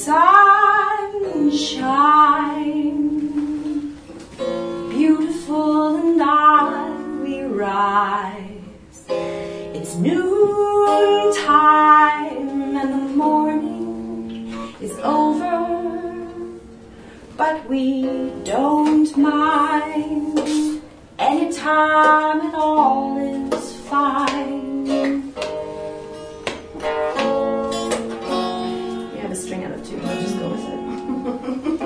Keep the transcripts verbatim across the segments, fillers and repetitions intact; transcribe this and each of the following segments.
sunshine, beautiful and I, we rise. It's noontime and the morning is over, but we don't mind. Any time at all is fine. You have a string out of two, I'll just go with it.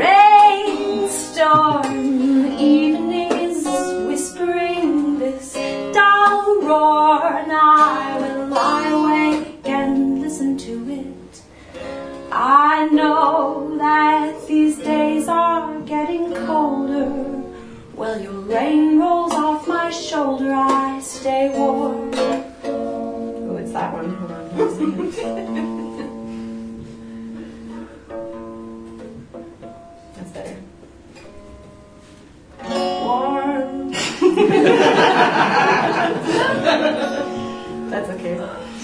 Rainstorm, the evening is whispering this dull roar, and I will lie awake and listen to it. I know that these days are getting colder. Well, your rain rolls off my shoulder, I stay warm. Oh, it's that one. Hold on. That's better. Warm. That's okay.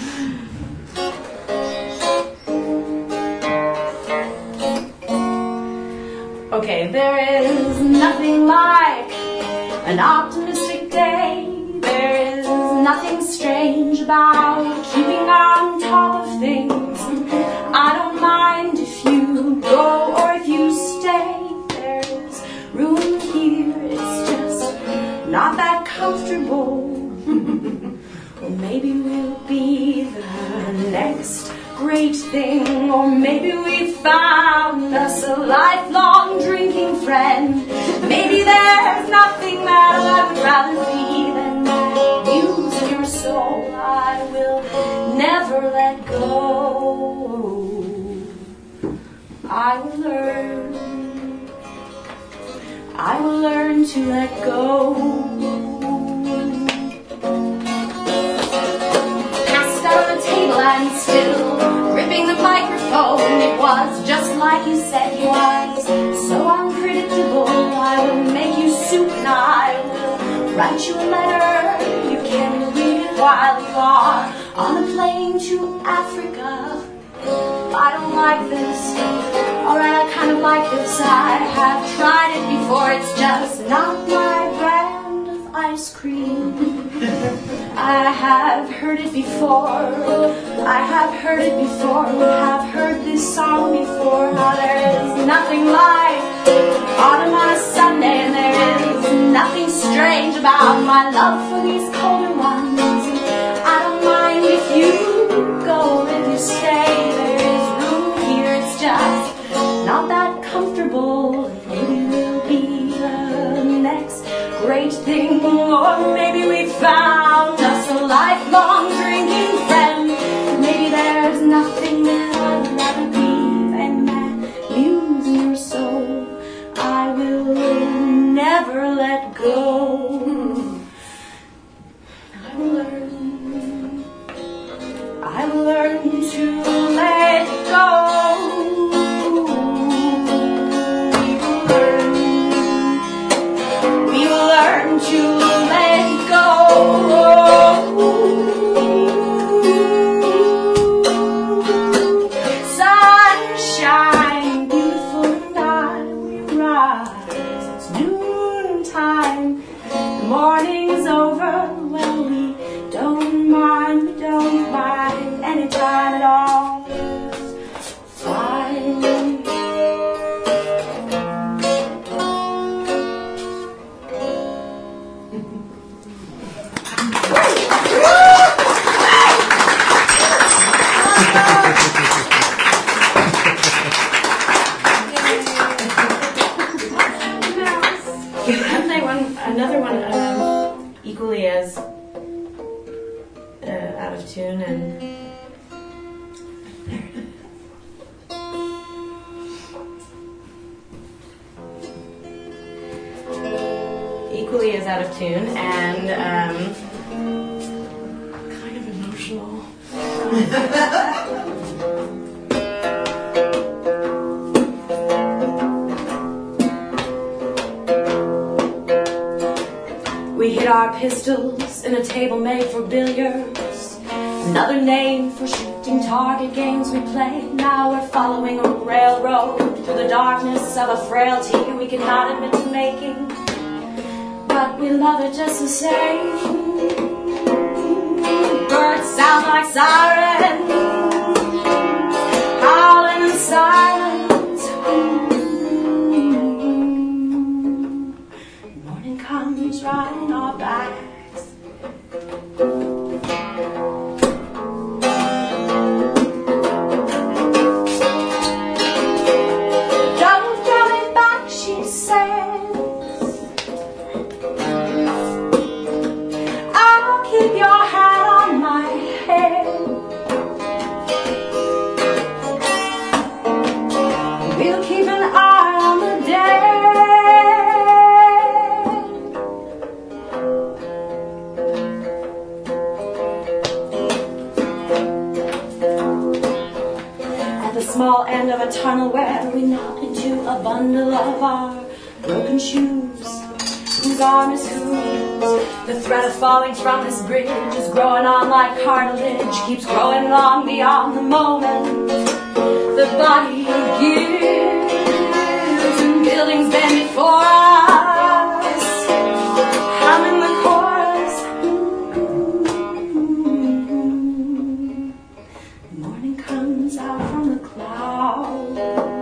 Okay, there is nothing like an optimistic day. There is nothing strange about keeping on top of things. I don't mind if you go or if you stay. There's room here, it's just not that comfortable. Or maybe we'll be the next great thing, or maybe we found us a lifelong drinking friend. Maybe there's nothing that I would rather be than that muse in your soul. I will never let go. I will learn, I will learn to let go. Passed out on the table and still gripping the microphone. It was just like you said, you was so unpredictable. I will make you soup and I will write you a letter. You can read it while you are on a plane to Africa. I don't like this, alright, I kind of like this. I have tried it before, it's just not my brand of ice cream. I have heard it before, I have heard it before, have heard this song before. Now there is nothing like autumn on a Sunday, and there is nothing strange about my love for these colder ones. I don't mind if you go, if you stay. There is room here, it's just not that comfortable. Maybe we'll be the next great thing, or maybe we found us a lifelong drinking friend. Maybe there's nothing that I'd rather be than that muse in your soul. I will never let go. I will learn, I will learn to let go. We will learn, we will learn to let go. Sunshine, beautiful and I, we rise. It's noontime, the morning's over. Well, we don't mind, we don't mind. Any time at all is fine. Another one, um, equally as uh, out of tune, and equally as out of tune, and um, kind of emotional. We hid our pistols in a table made for billiards, another name for shooting Changing target games we played. Now we're following a railroad through the darkness of a frailty we cannot admit to making, but we love it just the same. Birds sound like sirens, howling in silence. Morning comes riding our backs. Small end of a tunnel where we knot into a bundle of our broken shoes. Whose arm is whose? The thread of falling from this bridge is growing on like cartilage, keeps growing long beyond the moment the body gives, and buildings bend before us, humming the chorus. Morning comes out from the clouds.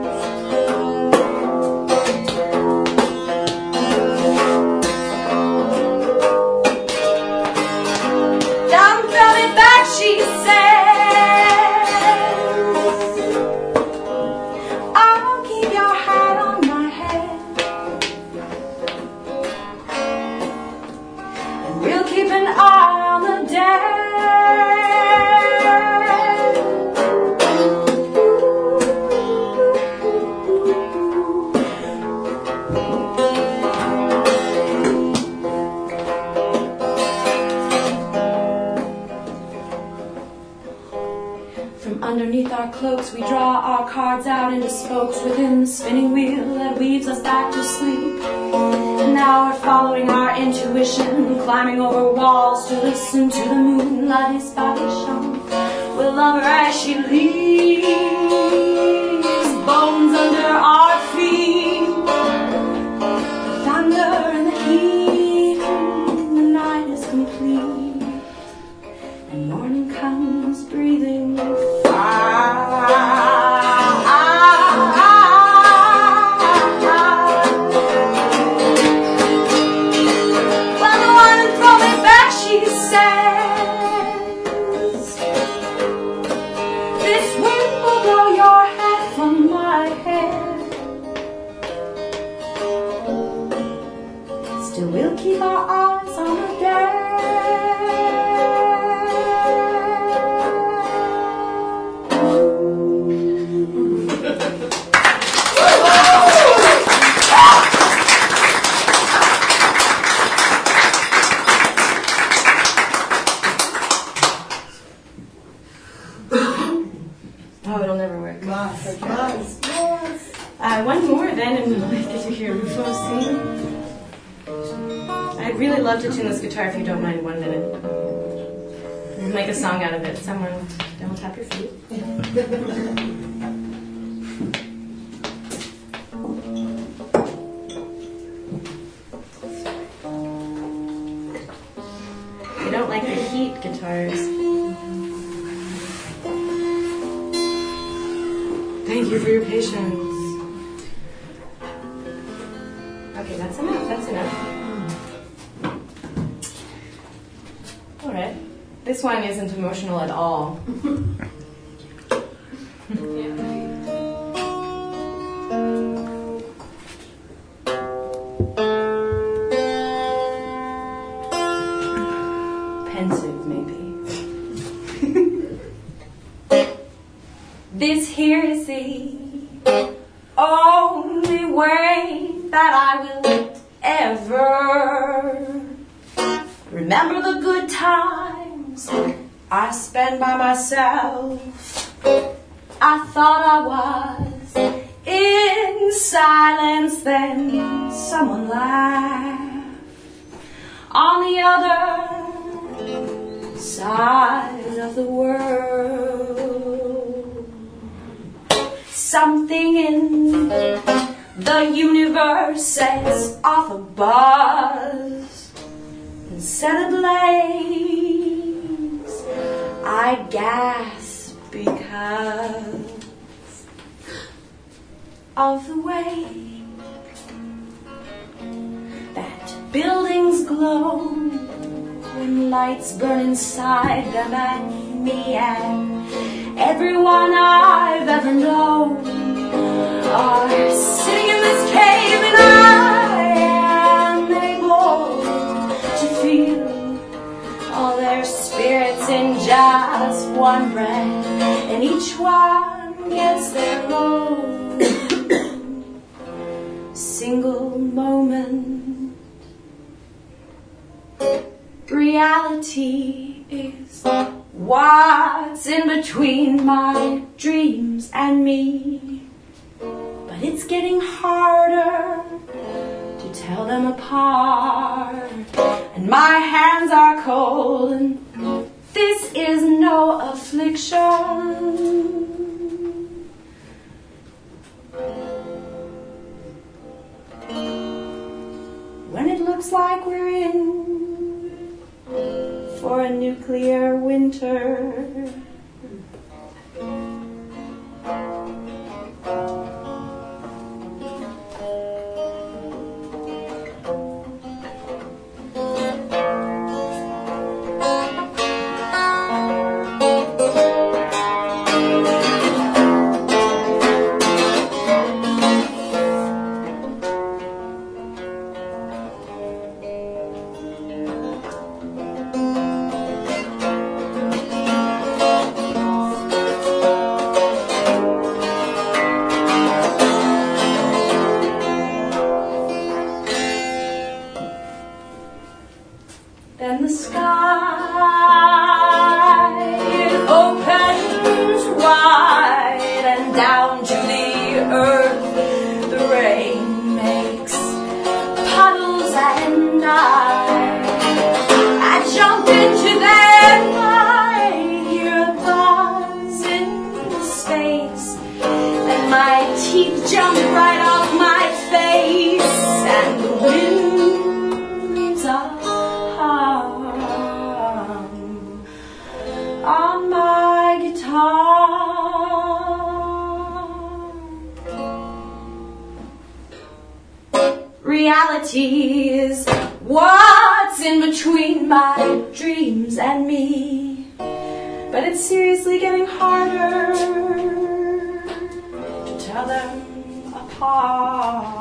Don't throw it back, she says. I'll keep your hat on my head, and we'll keep an eye on the dead. Underneath our cloaks we draw our cards out into spokes within the spinning wheel that weaves us back to sleep. And now we're following our intuition, climbing over walls to listen to the moonlight disparition. We'll love her as she leaves, bones under our feet, the thunder and the heat. The night is complete, and morning comes breathing we'll keep our eyes on the dead. Oh, it'll never work. Yes, yes, yes. Uh, one more then, and we'll get to hear Rufo sing. I'd really love to tune this guitar if you don't mind one minute. We'll make a song out of it. Someone, don't tap your feet. We don't like the heat guitars. Thank you for your patience. Okay, that's enough, that's enough. Alright, this one isn't emotional at all. Pensive, maybe. This here is the only way that I will ever remember the good times I spent by myself. I thought I was in silence, then someone laughed on the other side of the world. something in the universe sets off a buzz and set ablaze. I gasp because of the way that buildings glow when lights burn inside them, and me and everyone I've ever known are sitting in this cave, and I am able to feel all their spirits in just one breath, and each one gets their own single moment. Reality is what's in between my dreams and me, but it's getting harder to tell them apart, and my hands are cold, and this is no affliction. When it looks like we're in for a nuclear winter, then the sky opens wide, and down to the earth the rain makes puddles, and I, I jump into them. I hear a buzz in space, and my teeth jump right off my face, and the wind leaves a on my guitar. Reality is what's in between my dreams and me, but it's seriously getting harder to tell them apart.